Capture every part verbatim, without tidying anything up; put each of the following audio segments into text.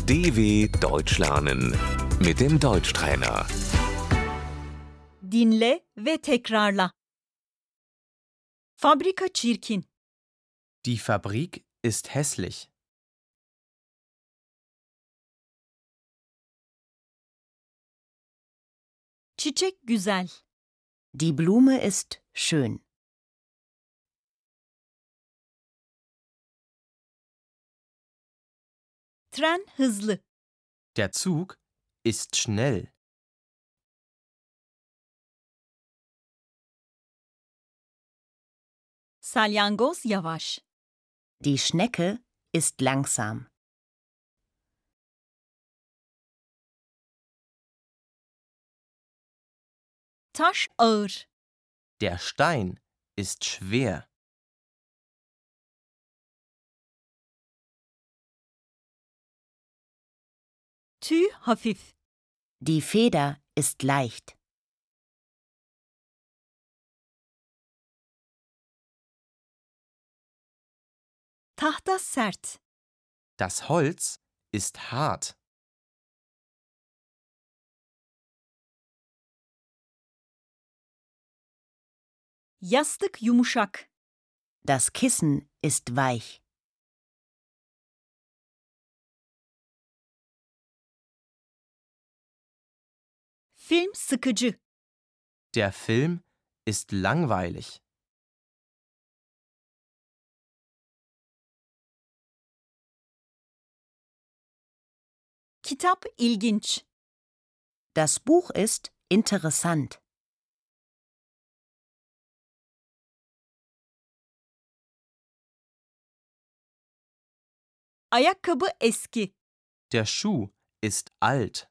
D W Deutsch lernen mit dem Deutschtrainer. Dinle ve tekrarla. Fabrika çirkin. Die Fabrik ist hässlich. Çiçek güzel. Die Blume ist schön. Tren hızlı. Der Zug ist schnell. Salyangoz yavaş. Die Schnecke ist langsam. Taş ağır. Der Stein ist schwer. Tüy hafif. Die Feder ist leicht. Tahta sert. Das Holz ist hart. Yastık yumuşak. Das Kissen ist weich. Film sıkıcı. Der Film ist langweilig. Kitap ilginç. Das Buch ist interessant. Ayakkabı eski. Der Schuh ist alt.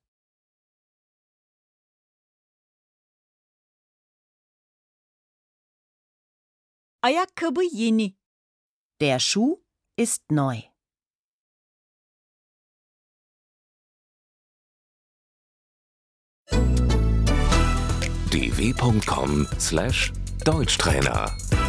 Ayakkabı yeni. Der Schuh ist neu. d w punkt com slash Deutschtrainer